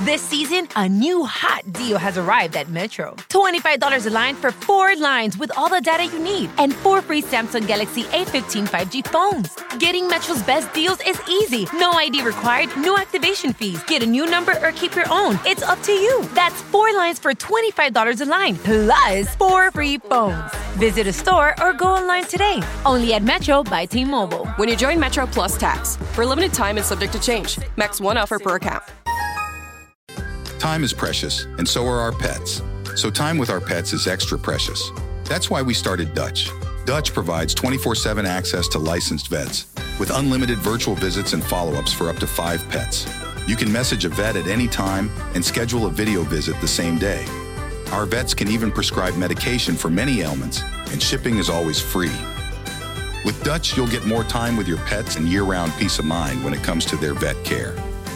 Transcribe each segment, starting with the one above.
This season, a new hot deal has arrived at Metro. $25 a line for 4 lines with all the data you need and 4 free Samsung Galaxy A15 5G phones. Getting Metro's best deals is easy. No ID required, no activation fees. Get a new number or keep your own. It's up to you. That's 4 lines for $25 a line, plus 4 free phones. Visit a store or go online today. Only at Metro by T-Mobile. When you join Metro Plus Tax. For a limited time and subject to change. Max 1 offer per account. Time is precious, and so are our pets. So time with our pets is extra precious. That's why we started Dutch. Dutch provides 24/7 access to licensed vets with unlimited virtual visits and follow-ups for up to 5 pets. You can message a vet at any time and schedule a video visit the same day. Our vets can even prescribe medication for many ailments, and shipping is always free. With Dutch, you'll get more time with your pets and year-round peace of mind when it comes to their vet care.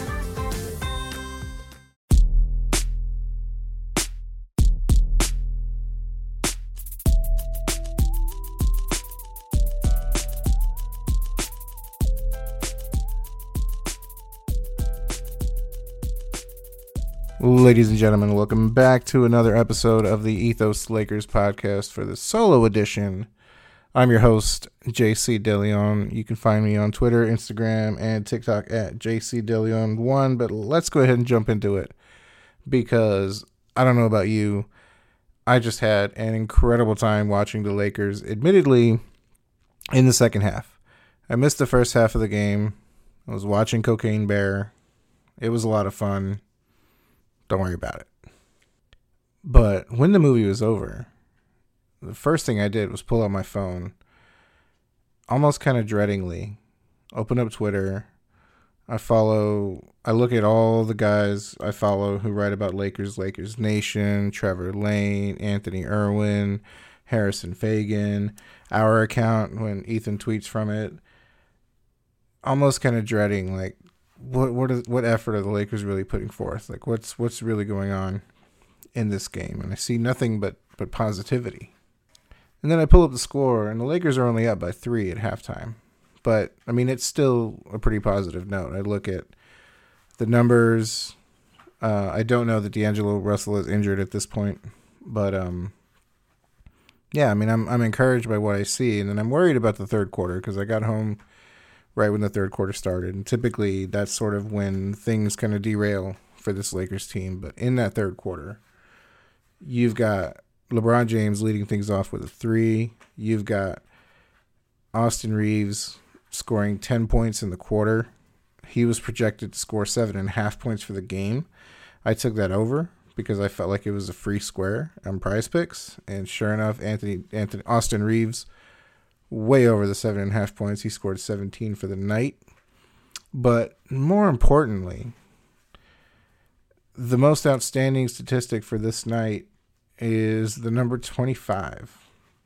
Ladies and gentlemen, welcome back to another episode of the Ethos Lakers podcast for the solo edition. I'm your host, JC DeLeon. You can find me on Twitter, Instagram, and TikTok at JCDeLeon1, but let's go ahead and jump into it because I don't know about you, I just had an incredible time watching the Lakers, admittedly, in the second half. I missed the first half of the game. I was watching Cocaine Bear. It was a lot of fun. Don't worry about it. But when the movie was over, the first thing I did was pull out my phone, almost kind of dreadingly, open up Twitter. I look at all the guys I follow who write about Lakers Nation, Trevor Lane, Anthony Irwin, Harrison Fagan, our account when Ethan tweets from it. Almost kind of dreading, like, what effort are the Lakers really putting forth? Like, what's really going on in this game? And I see nothing but positivity. And then I pull up the score, and the Lakers are only up by 3 at halftime. But, I mean, it's still a pretty positive note. I look at the numbers. I don't know that D'Angelo Russell is injured at this point. But, yeah, I mean, I'm encouraged by what I see. And then I'm worried about the third quarter because I got home right when the third quarter started. And typically that's sort of when things kind of derail for this Lakers team. But in that third quarter, you've got LeBron James leading things off with a 3. You've got Austin Reeves scoring 10 points in the quarter. He was projected to score 7.5 points for the game. I took that over because I felt like it was a free square on Prize Picks. And sure enough, Austin Reeves way over the 7.5 points. He scored 17 for the night. But more importantly, the most outstanding statistic for this night is the number 25.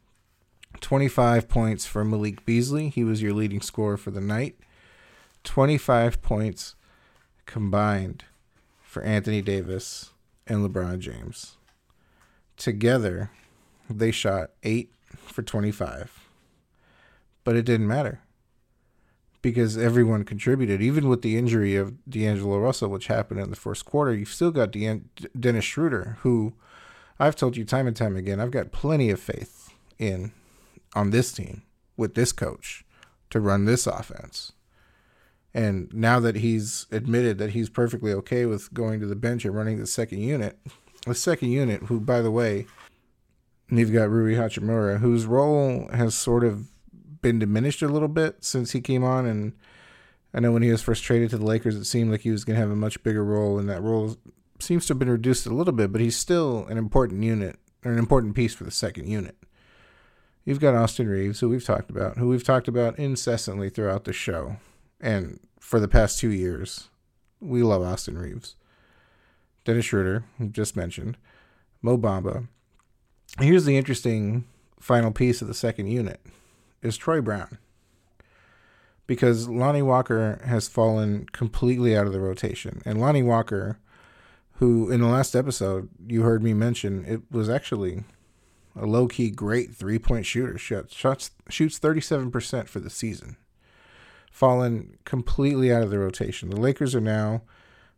25 points for Malik Beasley. He was your leading scorer for the night. 25 points combined for Anthony Davis and LeBron James. Together, they shot 8 for 25. But it didn't matter because everyone contributed. Even with the injury of D'Angelo Russell, which happened in the first quarter, you've still got Dennis Schroeder, who I've told you time and time again, I've got plenty of faith in on this team with this coach to run this offense. And now that he's admitted that he's perfectly okay with going to the bench and running the second unit, who, by the way, you've got Rui Hachimura, whose role has sort of been diminished a little bit since he came on. And I know when he was first traded to the Lakers, it seemed like he was going to have a much bigger role, and that role seems to have been reduced a little bit, but he's still an important unit, or an important piece for the second unit. You've got Austin Reeves, who we've talked about incessantly throughout the show. And for the past 2 years, we love Austin Reeves. Dennis Schroeder, who just mentioned. Mo Bamba. Here's the interesting final piece of the second unit, is Troy Brown. Because Lonnie Walker has fallen completely out of the rotation. And Lonnie Walker, who in the last episode you heard me mention, it was actually a low-key great three-point shooter. Shoots 37% for the season. Fallen completely out of the rotation. The Lakers are now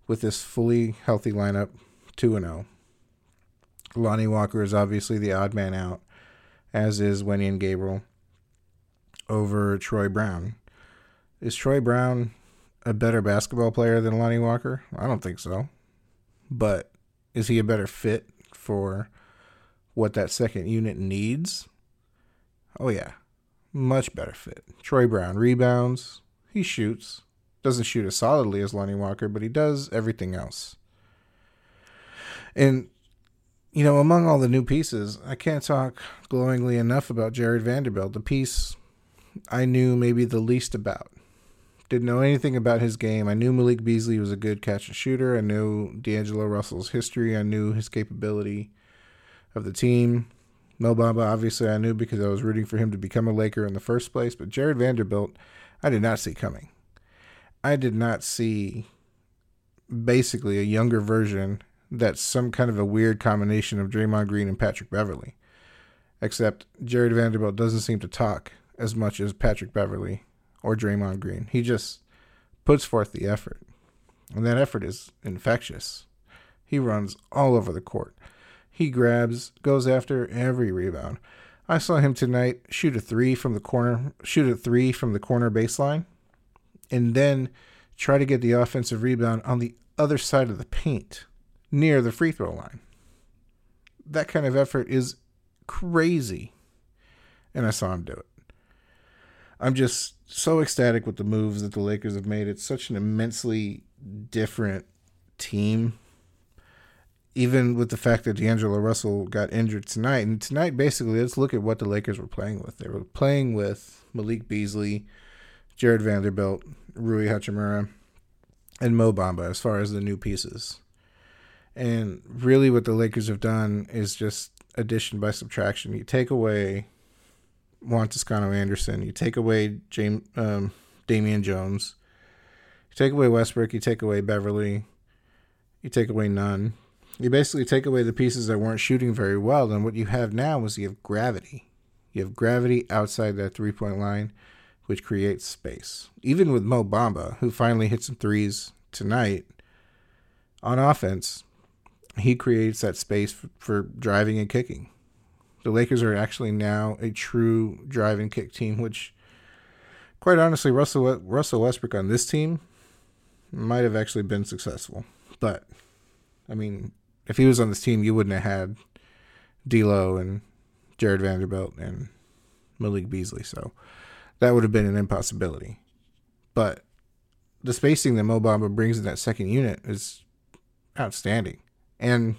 with this fully healthy lineup, 2-0. Lonnie Walker is obviously the odd man out, as is Wenyen Gabriel over Troy Brown. Is Troy Brown a better basketball player than Lonnie Walker? I don't think so. But is he a better fit for what that second unit needs? Oh, yeah. Much better fit. Troy Brown rebounds. He shoots. Doesn't shoot as solidly as Lonnie Walker, but he does everything else. And, you know, among all the new pieces, I can't talk glowingly enough about Jared Vanderbilt, the piece I knew maybe the least about. Didn't know anything about his game. I knew Malik Beasley was a good catch and shooter. I knew D'Angelo Russell's history. I knew his capability of the team. Mo Bamba, obviously, I knew because I was rooting for him to become a Laker in the first place. But Jared Vanderbilt, I did not see coming. I did not see basically a younger version that's some kind of a weird combination of Draymond Green and Patrick Beverley. Except Jared Vanderbilt doesn't seem to talk as much as Patrick Beverley or Draymond Green. He just puts forth the effort. And that effort is infectious. He runs all over the court. He grabs, goes after every rebound. I saw him tonight shoot a three from the corner baseline, and then try to get the offensive rebound on the other side of the paint, near the free throw line. That kind of effort is crazy, and I saw him do it. I'm just so ecstatic with the moves that the Lakers have made. It's such an immensely different team, even with the fact that D'Angelo Russell got injured tonight. And tonight, basically, let's look at what the Lakers were playing with. They were playing with Malik Beasley, Jared Vanderbilt, Rui Hachimura, and Mo Bamba as far as the new pieces. And really what the Lakers have done is just addition by subtraction. You take away Juan Toscano-Anderson, you take away Damian Jones, you take away Westbrook, you take away Beverly, you take away Nunn. You basically take away the pieces that weren't shooting very well, and what you have now is you have gravity. You have gravity outside that three-point line, which creates space. Even with Mo Bamba, who finally hit some threes tonight, on offense, he creates that space for driving and kicking. The Lakers are actually now a true drive and kick team, which, quite honestly, Russell Westbrook on this team might have actually been successful. But, I mean, if he was on this team, you wouldn't have had D'Lo and Jared Vanderbilt and Malik Beasley. So that would have been an impossibility. But the spacing that Mo Bamba brings in that second unit is outstanding. And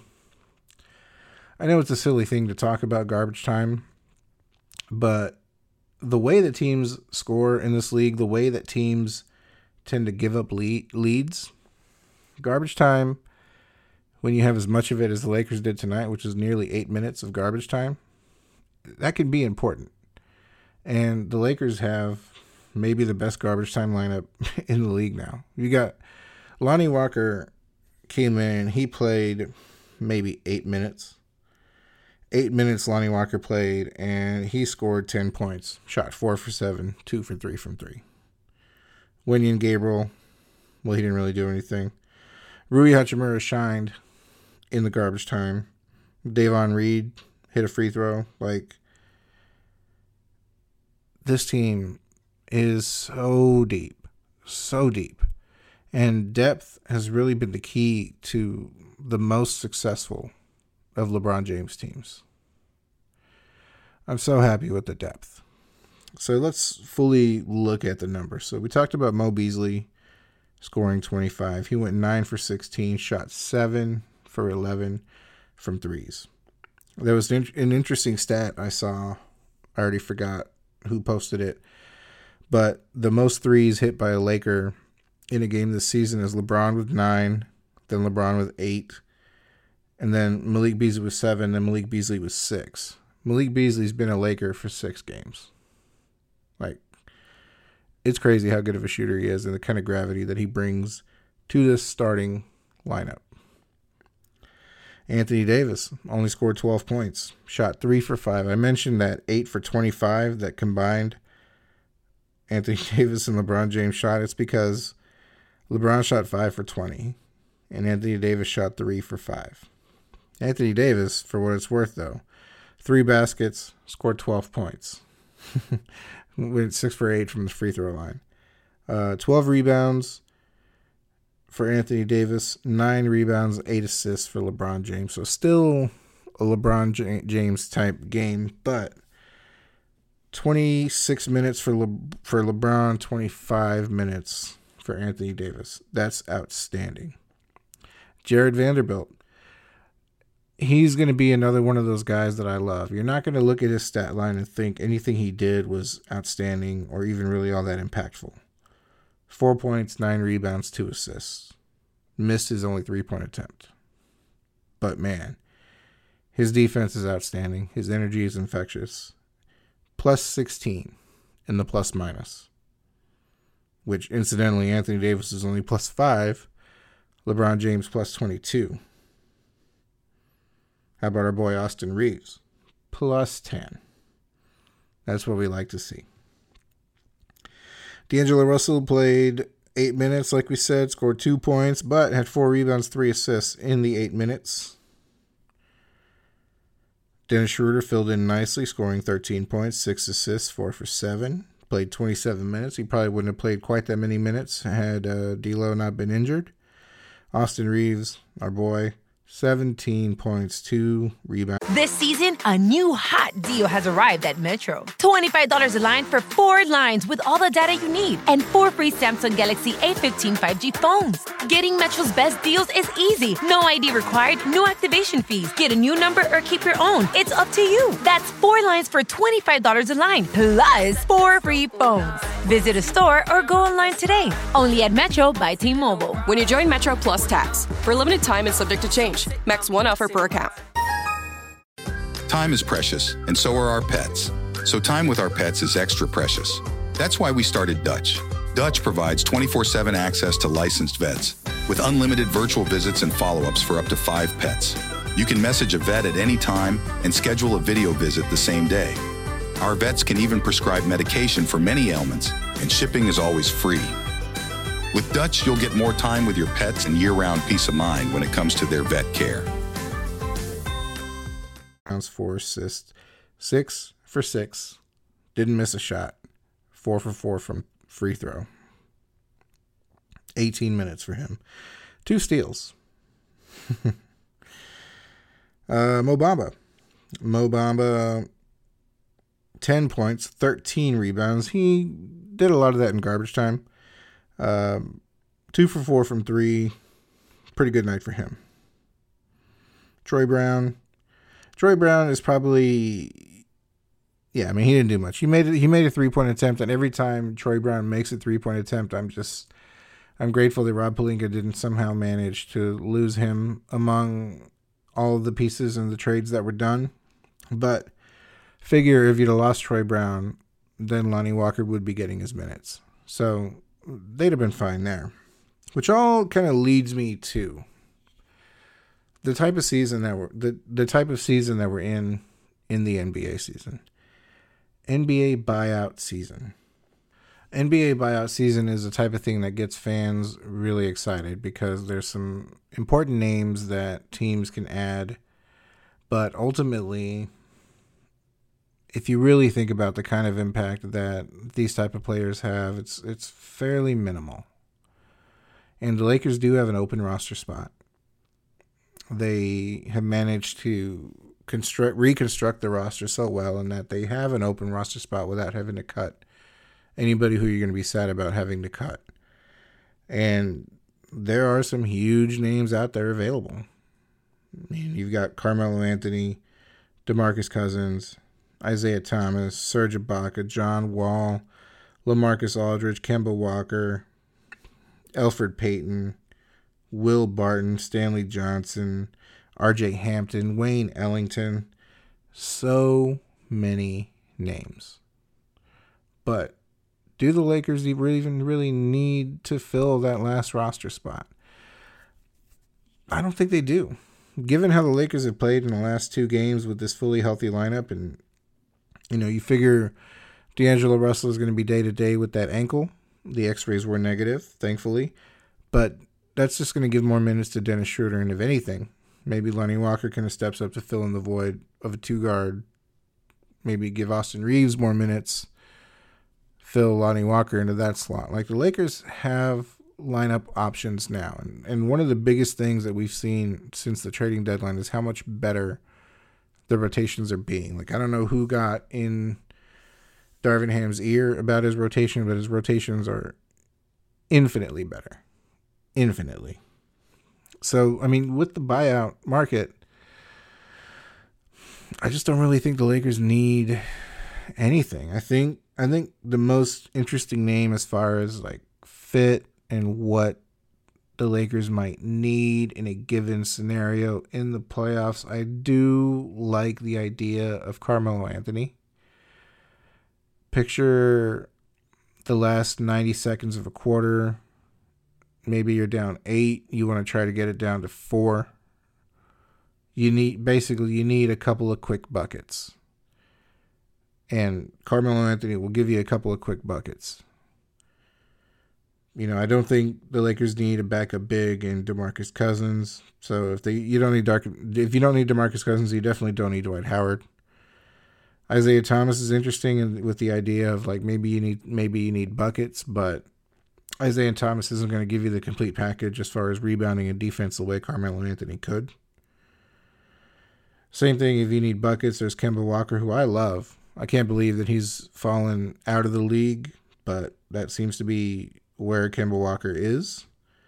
I know it's a silly thing to talk about garbage time, but the way that teams score in this league, the way that teams tend to give up leads, garbage time, when you have as much of it as the Lakers did tonight, which is nearly 8 minutes of garbage time, that can be important. And the Lakers have maybe the best garbage time lineup in the league now. You got Lonnie Walker came in, he played maybe 8 minutes. 8 minutes Lonnie Walker played, and he scored 10 points. Shot 4 for 7, 2 for 3 from 3. Wenyen Gabriel, well, he didn't really do anything. Rui Hachimura shined in the garbage time. Davon Reed hit a free throw. Like, this team is so deep. So deep. And depth has really been the key to the most successful of LeBron James teams. I'm so happy with the depth. So let's fully look at the numbers. So we talked about Mo Beasley scoring 25. He went 9 for 16, shot 7 for 11 from threes. There was an interesting stat I saw. I already forgot who posted it. But the most threes hit by a Laker in a game this season is LeBron with 9, then LeBron with 8, and then Malik Beasley with 7, then Malik Beasley with 6. Malik Beasley's been a Laker for 6 games. Like, it's crazy how good of a shooter he is and the kind of gravity that he brings to this starting lineup. Anthony Davis only scored 12 points, shot 3 for 5. I mentioned that 8 for 25 that combined Anthony Davis and LeBron James shot. It's because LeBron shot 5 for 20 and Anthony Davis shot 3 for 5. Anthony Davis, for what it's worth, though, 3 baskets, scored 12 points. Went 6 for 8 from the free throw line. 12 rebounds for Anthony Davis, 9 rebounds, 8 assists for LeBron James. So still a LeBron James type game, but 26 minutes for LeBron, 25 minutes for Anthony Davis. That's outstanding. Jared Vanderbilt. He's going to be another one of those guys that I love. You're not going to look at his stat line and think anything he did was outstanding or even really all that impactful. 4 points, 9 rebounds, 2 assists. Missed his only 3-point attempt. But man, his defense is outstanding. His energy is infectious. Plus 16 in the plus minus. Which, incidentally, Anthony Davis is only plus 5. LeBron James plus 22. How about our boy Austin Reeves? Plus 10. That's what we like to see. D'Angelo Russell played 8 minutes, like we said, scored 2 points, but had 4 rebounds, 3 assists in the 8 minutes. Dennis Schroeder filled in nicely, scoring 13 points, 6 assists, 4 for 7. Played 27 minutes. He probably wouldn't have played quite that many minutes had D'Lo not been injured. Austin Reeves, our boy, 17 points, 2 rebounds. This season, a new hot deal has arrived at Metro. $25 a line for 4 lines with all the data you need and 4 free Samsung Galaxy A15 5G phones. Getting Metro's best deals is easy. No ID required, no activation fees. Get a new number or keep your own. It's up to you. That's 4 lines for $25 a line, plus 4 free phones. Visit a store or go online today. Only at Metro by T-Mobile. When you join Metro Plus Tax, for a limited time and subject to change. Max 1 offer per account. Time is precious, and so are our pets. So time with our pets is extra precious. That's why we started Dutch. Dutch provides 24/7 access to licensed vets with unlimited virtual visits and follow-ups for up to 5 pets. You can message a vet at any time and schedule a video visit the same day. Our vets can even prescribe medication for many ailments, and shipping is always free. With Dutch, you'll get more time with your pets and year-round peace of mind when it comes to their vet care. 4 assists, 6 for 6. Didn't miss a shot. 4 for 4 from free throw. 18 minutes for him. 2 steals. Mo Bamba, 10 points, 13 rebounds. He did a lot of that in garbage time. 2 for 4 from 3. Pretty good night for him. Troy Brown is probably, he didn't do much. He made a 3-point attempt, and every time Troy Brown makes a 3-point attempt, I'm grateful that Rob Pelinka didn't somehow manage to lose him among all of the pieces and the trades that were done. But figure if you'd have lost Troy Brown, then Lonnie Walker would be getting his minutes. So they'd have been fine there. Which all kind of leads me to the type of season that we're in the NBA season. NBA buyout season. NBA buyout season is the type of thing that gets fans really excited because there's some important names that teams can add. But ultimately, if you really think about the kind of impact that these type of players have, it's fairly minimal. And the Lakers do have an open roster spot. They have managed to reconstruct the roster so well in that they have an open roster spot without having to cut anybody who you're going to be sad about having to cut. And there are some huge names out there available. I mean, you've got Carmelo Anthony, DeMarcus Cousins, Isaiah Thomas, Serge Ibaka, John Wall, LaMarcus Aldridge, Kemba Walker, Elfrid Payton, Will Barton, Stanley Johnson, RJ Hampton, Wayne Ellington. So many names. But do the Lakers even really need to fill that last roster spot? I don't think they do. Given how the Lakers have played in the last 2 games with this fully healthy lineup, and you figure D'Angelo Russell is going to be day-to-day with that ankle. The x-rays were negative, thankfully. But that's just going to give more minutes to Dennis Schroeder, and if anything, maybe Lonnie Walker kind of steps up to fill in the void of a two-guard. Maybe give Austin Reeves more minutes, fill Lonnie Walker into that slot. Like, the Lakers have lineup options now, and one of the biggest things that we've seen since the trading deadline is how much better the rotations are being. Like, I don't know who got in Darvin Ham's ear about his rotation, but his rotations are infinitely better. Infinitely. So, I mean, with the buyout market, I just don't really think the Lakers need anything. I think the most interesting name as far as like fit and what the Lakers might need in a given scenario in the playoffs, I do like the idea of Carmelo Anthony. Picture the last 90 seconds of a quarter. Maybe you're down 8. You want to try to get it down to 4. You need a couple of quick buckets. And Carmelo Anthony will give you a couple of quick buckets. You know, I don't think the Lakers need a backup big in DeMarcus Cousins. So if you don't need DeMarcus Cousins, you definitely don't need Dwight Howard. Isaiah Thomas is interesting with the idea of like maybe you need buckets, but Isaiah Thomas isn't going to give you the complete package as far as rebounding and defense the way Carmelo Anthony could. Same thing if you need buckets. There's Kemba Walker, who I love. I can't believe that he's fallen out of the league, but that seems to be where Kemba Walker is.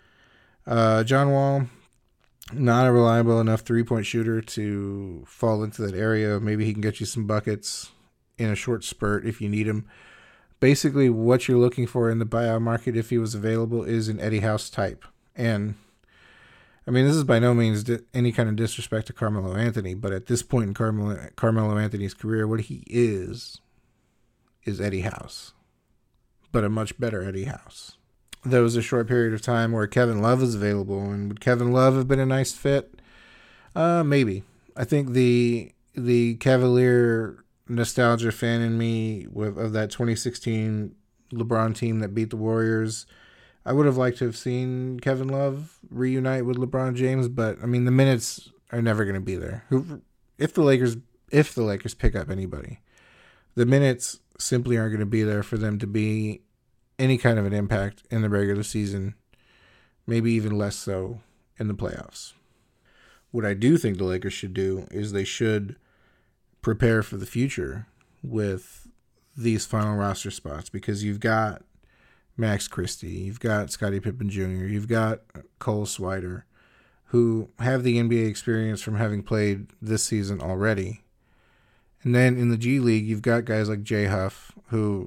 John Wall, not a reliable enough three-point shooter to fall into that area. Maybe he can get you some buckets in a short spurt if you need him. Basically, what you're looking for in the buyout market, if he was available, is an Eddie House type. And, I mean, this is by no means any kind of disrespect to Carmelo Anthony, but at this point in Carmelo Anthony's career, what he is Eddie House, but a much better Eddie House. There was a short period of time where Kevin Love was available, and would Kevin Love have been a nice fit? Maybe. I think the Cavalier nostalgia fan in me of that 2016 LeBron team that beat the Warriors, I would have liked to have seen Kevin Love reunite with LeBron James, but I mean the minutes are never going to be there. If the Lakers pick up anybody, the minutes simply aren't going to be there for them to be any kind of an impact in the regular season, maybe even less so in the playoffs. What I do think the Lakers should do is they should prepare for the future with these final roster spots, because you've got Max Christie, you've got Scottie Pippen Jr., you've got Cole Swider, who have the NBA experience from having played this season already. And then in the G League, you've got guys like Jay Huff, who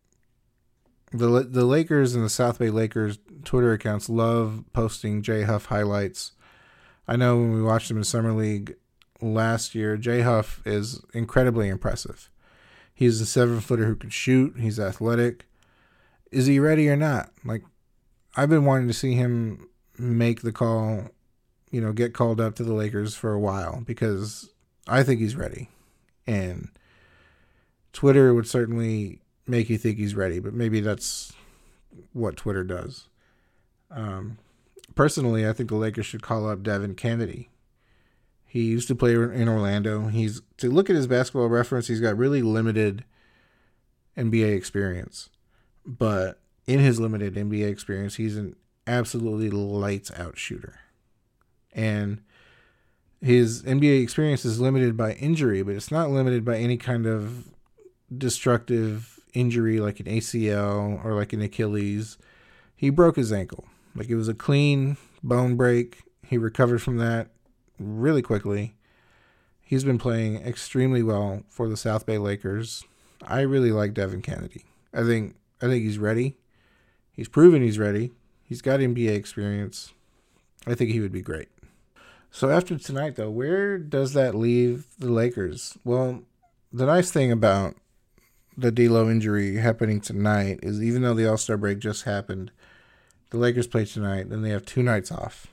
the Lakers and the South Bay Lakers Twitter accounts love posting Jay Huff highlights. I know when we watched him in Summer League last year, Jay Huff is incredibly impressive. He's a 7-footer who can shoot. He's athletic. Is he ready or not? Like, I've been wanting to see him make the call, get called up to the Lakers for a while, because I think he's ready. And Twitter would certainly make you think he's ready, but maybe that's what Twitter does. Personally, I think the Lakers should call up Devin Kennedy. He used to play in Orlando. To look at his basketball reference, he's got really limited NBA experience. But in his limited NBA experience, he's an absolutely lights out shooter. And his NBA experience is limited by injury, but it's not limited by any kind of destructive injury like an ACL or like an Achilles. He broke his ankle. Like, it was a clean bone break. He recovered from that really quickly. He's been playing extremely well for the South Bay Lakers. I really like Devin Kennedy. I think he's ready. He's proven he's ready. He's got NBA experience. I think he would be great. So after tonight, though, where does that leave the Lakers? Well, the nice thing about the D'Lo injury happening tonight is, even though the All-Star break just happened, the Lakers play tonight, and they have 2 nights off.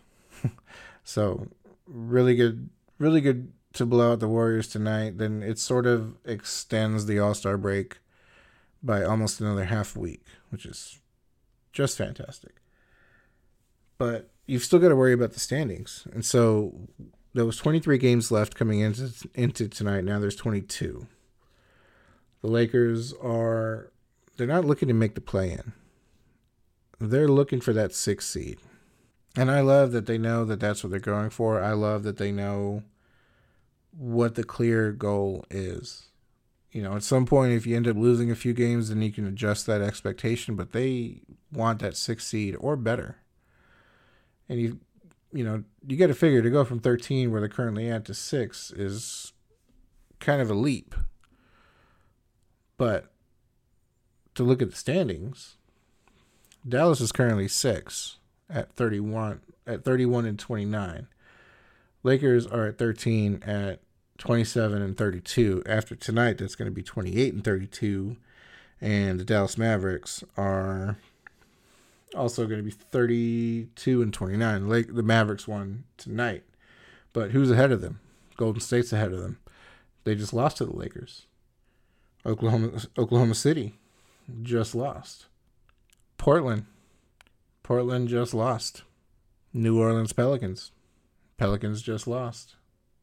So really good to blow out the Warriors tonight. Then it sort of extends the All-Star break by almost another half week, which is just fantastic. But you've still got to worry about the standings. And so there was 23 games left coming into tonight. Now there's 22. The Lakers they're not looking to make the play-in. They're looking for that 6th seed. And I love that they know that that's what they're going for. I love that they know what the clear goal is. You know, at some point, if you end up losing a few games, then you can adjust that expectation. But they want that 6th seed or better. And you got to figure to go from 13, where they're currently at, to 6 is kind of a leap. But to look at the standings, Dallas is currently 6 at 31 and 29. Lakers are at 13 at 27 and 32. After tonight, that's going to be 28 and 32. And the Dallas Mavericks are also going to be 32 and 29. The Mavericks won tonight. But who's ahead of them? Golden State's ahead of them. They just lost to the Lakers. Oklahoma City just lost. Portland just lost. New Orleans Pelicans just lost.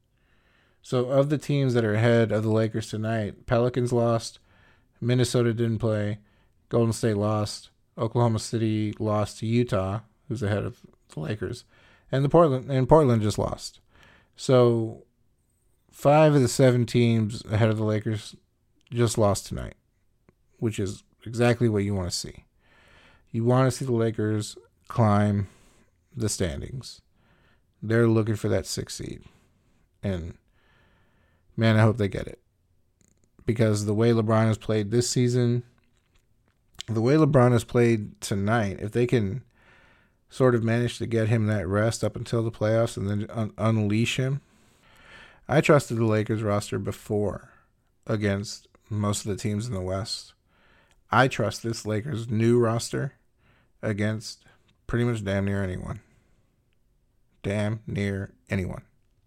So of the teams that are ahead of the Lakers tonight, Pelicans lost, Minnesota didn't play, Golden State lost, Oklahoma City lost to Utah, who's ahead of the Lakers, and Portland just lost. So 5 of the 7 teams ahead of the Lakers just lost tonight, which is exactly what you want to see. You want to see the Lakers climb the standings. They're looking for that 6th seed. And, man, I hope they get it. Because the way LeBron has played this season, the way LeBron has played tonight, if they can sort of manage to get him that rest up until the playoffs and then unleash him. I trusted the Lakers roster before against most of the teams in the West. I trust this Lakers new roster against pretty much damn near anyone. Damn near anyone.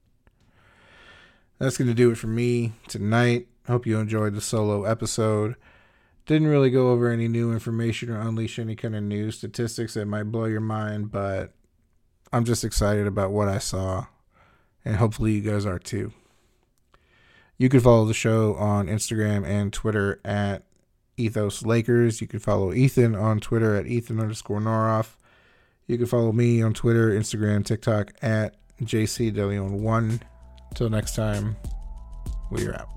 That's going to do it for me tonight. Hope you enjoyed the solo episode. Didn't really go over any new information or unleash any kind of new statistics that might blow your mind, but I'm just excited about what I saw, and hopefully you guys are too. You can follow the show on Instagram and Twitter at Ethos Lakers. You can follow Ethan on Twitter at Ethan_Noroff. You can follow me on Twitter, Instagram, TikTok at JCDeLeon1. Till next time, we're out.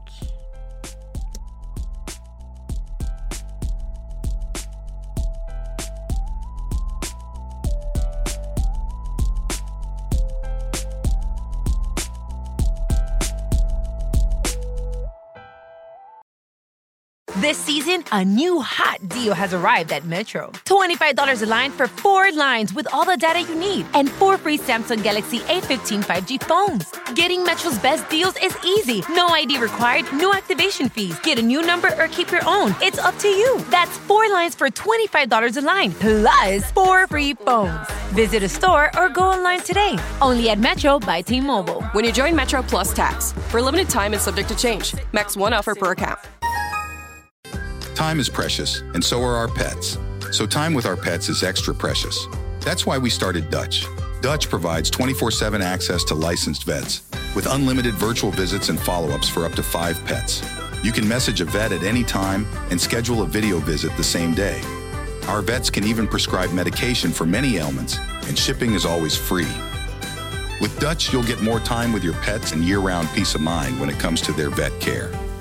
This season, a new hot deal has arrived at Metro. $25 a line for 4 lines with all the data you need and 4 free Samsung Galaxy A15 5G phones. Getting Metro's best deals is easy. No ID required, no activation fees. Get a new number or keep your own. It's up to you. That's 4 lines for $25 a line, plus 4 free phones. Visit a store or go online today. Only at Metro by T-Mobile. When you join Metro Plus Tax, for a limited time and subject to change. Max 1 offer per account. Time is precious, and so are our pets. So time with our pets is extra precious. That's why we started Dutch. Dutch provides 24/7 access to licensed vets with unlimited virtual visits and follow-ups for up to 5 pets. You can message a vet at any time and schedule a video visit the same day. Our vets can even prescribe medication for many ailments, and shipping is always free. With Dutch, you'll get more time with your pets and year-round peace of mind when it comes to their vet care.